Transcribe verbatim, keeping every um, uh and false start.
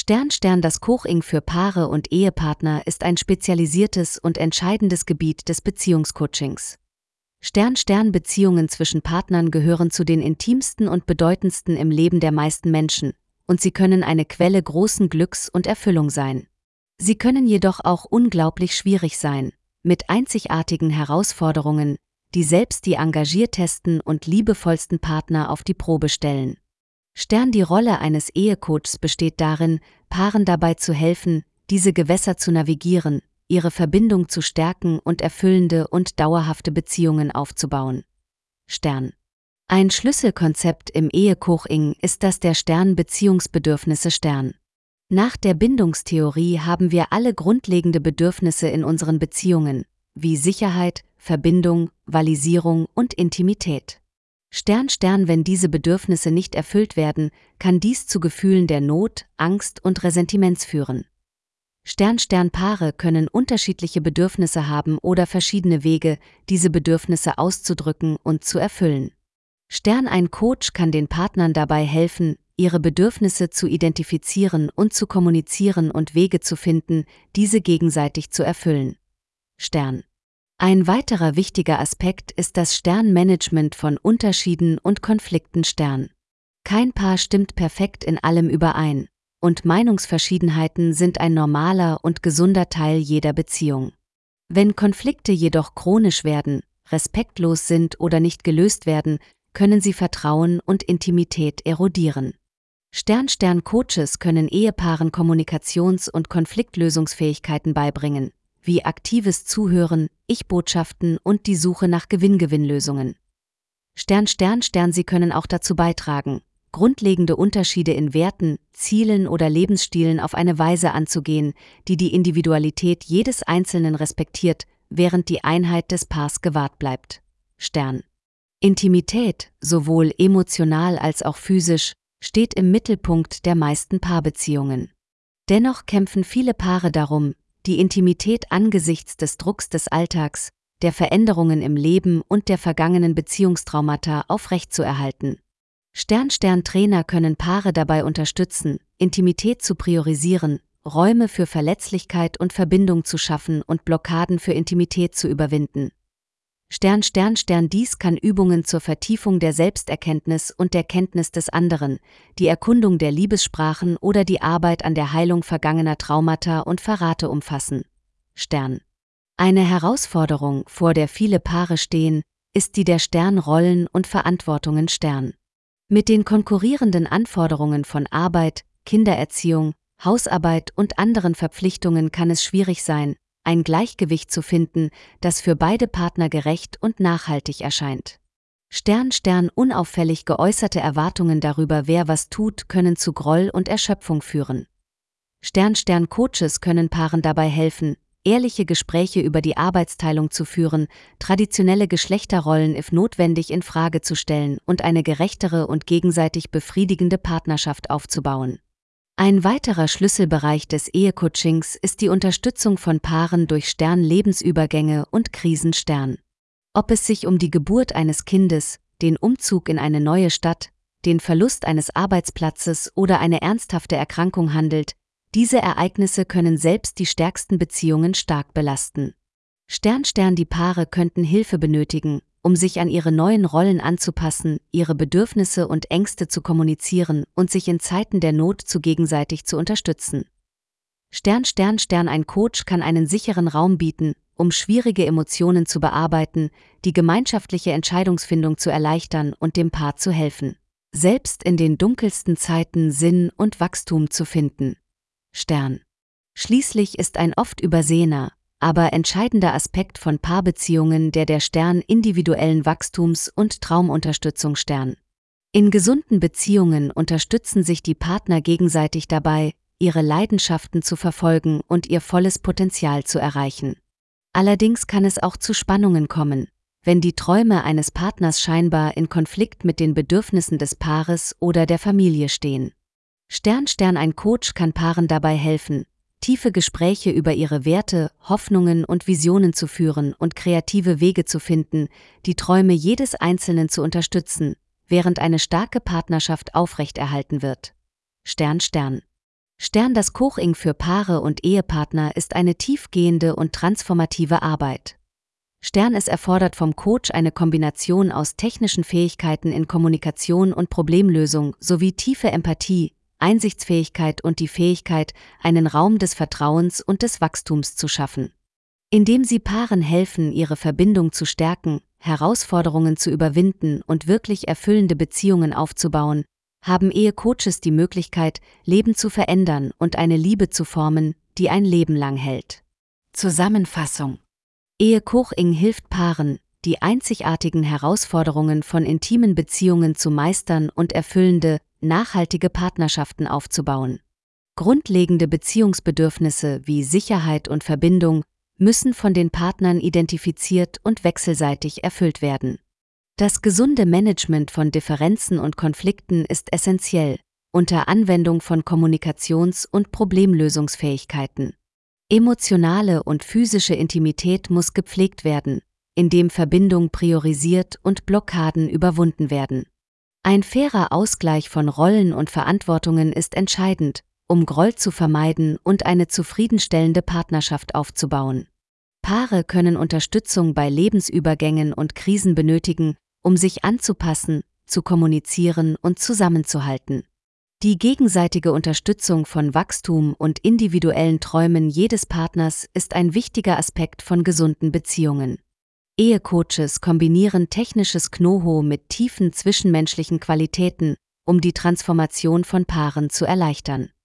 Stern Stern Das Coaching für Paare und Ehepartner ist ein spezialisiertes und entscheidendes Gebiet des Beziehungscoachings. Stern Stern Beziehungen zwischen Partnern gehören zu den intimsten und bedeutendsten im Leben der meisten Menschen, und sie können eine Quelle großen Glücks und Erfüllung sein. Sie können jedoch auch unglaublich schwierig sein, mit einzigartigen Herausforderungen, die selbst die engagiertesten und liebevollsten Partner auf die Probe stellen. Stern Die Rolle eines Ehecoachs besteht darin, Paaren dabei zu helfen, diese Gewässer zu navigieren, ihre Verbindung zu stärken und erfüllende und dauerhafte Beziehungen aufzubauen. Stern Ein Schlüsselkonzept im Ehecoaching ist das der Stern-Beziehungsbedürfnisse Stern. Nach der Bindungstheorie haben wir alle grundlegende Bedürfnisse in unseren Beziehungen, wie Sicherheit, Verbindung, Valisierung und Intimität. Stern Stern Wenn diese Bedürfnisse nicht erfüllt werden, kann dies zu Gefühlen der Not, Angst und Ressentiments führen. Stern Stern Paare können unterschiedliche Bedürfnisse haben oder verschiedene Wege, diese Bedürfnisse auszudrücken und zu erfüllen. Stern Ein Coach kann den Partnern dabei helfen, ihre Bedürfnisse zu identifizieren und zu kommunizieren und Wege zu finden, diese gegenseitig zu erfüllen. Stern Ein weiterer wichtiger Aspekt ist das Sternmanagement von Unterschieden und Konflikten Stern. Kein Paar stimmt perfekt in allem überein, und Meinungsverschiedenheiten sind ein normaler und gesunder Teil jeder Beziehung. Wenn Konflikte jedoch chronisch werden, respektlos sind oder nicht gelöst werden, können sie Vertrauen und Intimität erodieren. Stern Stern Coaches können Ehepaaren Kommunikations- und Konfliktlösungsfähigkeiten beibringen, wie aktives Zuhören, Ich-Botschaften und die Suche nach Gewinn-Gewinn-Lösungen. Stern Stern Stern Sie können auch dazu beitragen, grundlegende Unterschiede in Werten, Zielen oder Lebensstilen auf eine Weise anzugehen, die die Individualität jedes Einzelnen respektiert, während die Einheit des Paars gewahrt bleibt. Stern Intimität, sowohl emotional als auch physisch, steht im Mittelpunkt der meisten Paarbeziehungen. Dennoch kämpfen viele Paare darum, die Intimität angesichts des Drucks des Alltags, der Veränderungen im Leben und der vergangenen Beziehungstraumata aufrechtzuerhalten. Stern Stern Trainer können Paare dabei unterstützen, Intimität zu priorisieren, Räume für Verletzlichkeit und Verbindung zu schaffen und Blockaden für Intimität zu überwinden. Stern Stern Stern Dies kann Übungen zur Vertiefung der Selbsterkenntnis und der Kenntnis des anderen, die Erkundung der Liebessprachen oder die Arbeit an der Heilung vergangener Traumata und Verrate umfassen. Stern Eine Herausforderung, vor der viele Paare stehen, ist die der Sternrollen und Verantwortungen Stern. Mit den konkurrierenden Anforderungen von Arbeit, Kindererziehung, Hausarbeit und anderen Verpflichtungen kann es schwierig sein, ein Gleichgewicht zu finden, das für beide Partner gerecht und nachhaltig erscheint. Stern Stern Unauffällig geäußerte Erwartungen darüber, wer was tut, können zu Groll und Erschöpfung führen. Stern Stern Coaches können Paaren dabei helfen, ehrliche Gespräche über die Arbeitsteilung zu führen, traditionelle Geschlechterrollen if notwendig in Frage zu stellen und eine gerechtere und gegenseitig befriedigende Partnerschaft aufzubauen. Ein weiterer Schlüsselbereich des Ehecoachings ist die Unterstützung von Paaren durch Stern-Lebensübergänge und Krisen Stern. Ob es sich um die Geburt eines Kindes, den Umzug in eine neue Stadt, den Verlust eines Arbeitsplatzes oder eine ernsthafte Erkrankung handelt, diese Ereignisse können selbst die stärksten Beziehungen stark belasten. Stern Stern Die Paare könnten Hilfe benötigen, um sich an ihre neuen Rollen anzupassen, ihre Bedürfnisse und Ängste zu kommunizieren und sich in Zeiten der Not zu gegenseitig zu unterstützen. Stern Stern Stern Ein Coach kann einen sicheren Raum bieten, um schwierige Emotionen zu bearbeiten, die gemeinschaftliche Entscheidungsfindung zu erleichtern und dem Paar zu helfen, selbst in den dunkelsten Zeiten Sinn und Wachstum zu finden. Stern Schließlich ist ein oft übersehener, aber entscheidender Aspekt von Paarbeziehungen der der Stern individuellen Wachstums- und Traumunterstützung Stern. In gesunden Beziehungen unterstützen sich die Partner gegenseitig dabei, ihre Leidenschaften zu verfolgen und ihr volles Potenzial zu erreichen. Allerdings kann es auch zu Spannungen kommen, wenn die Träume eines Partners scheinbar in Konflikt mit den Bedürfnissen des Paares oder der Familie stehen. Stern Stern Ein Coach kann Paaren dabei helfen, tiefe Gespräche über ihre Werte, Hoffnungen und Visionen zu führen und kreative Wege zu finden, die Träume jedes Einzelnen zu unterstützen, während eine starke Partnerschaft aufrechterhalten wird. Stern Stern Stern das Coaching für Paare und Ehepartner ist eine tiefgehende und transformative Arbeit. Stern es erfordert vom Coach eine Kombination aus technischen Fähigkeiten in Kommunikation und Problemlösung sowie tiefe Empathie, Einsichtsfähigkeit und die Fähigkeit, einen Raum des Vertrauens und des Wachstums zu schaffen. Indem sie Paaren helfen, ihre Verbindung zu stärken, Herausforderungen zu überwinden und wirklich erfüllende Beziehungen aufzubauen, haben Ehecoaches die Möglichkeit, Leben zu verändern und eine Liebe zu formen, die ein Leben lang hält. Zusammenfassung: Ehecoaching hilft Paaren, die einzigartigen Herausforderungen von intimen Beziehungen zu meistern und erfüllende, nachhaltige Partnerschaften aufzubauen. Grundlegende Beziehungsbedürfnisse wie Sicherheit und Verbindung müssen von den Partnern identifiziert und wechselseitig erfüllt werden. Das gesunde Management von Differenzen und Konflikten ist essentiell, unter Anwendung von Kommunikations- und Problemlösungsfähigkeiten. Emotionale und physische Intimität muss gepflegt werden, indem Verbindung priorisiert und Blockaden überwunden werden. Ein fairer Ausgleich von Rollen und Verantwortungen ist entscheidend, um Groll zu vermeiden und eine zufriedenstellende Partnerschaft aufzubauen. Paare können Unterstützung bei Lebensübergängen und Krisen benötigen, um sich anzupassen, zu kommunizieren und zusammenzuhalten. Die gegenseitige Unterstützung von Wachstum und individuellen Träumen jedes Partners ist ein wichtiger Aspekt von gesunden Beziehungen. Ehecoaches kombinieren technisches Know-how mit tiefen zwischenmenschlichen Qualitäten, um die Transformation von Paaren zu erleichtern.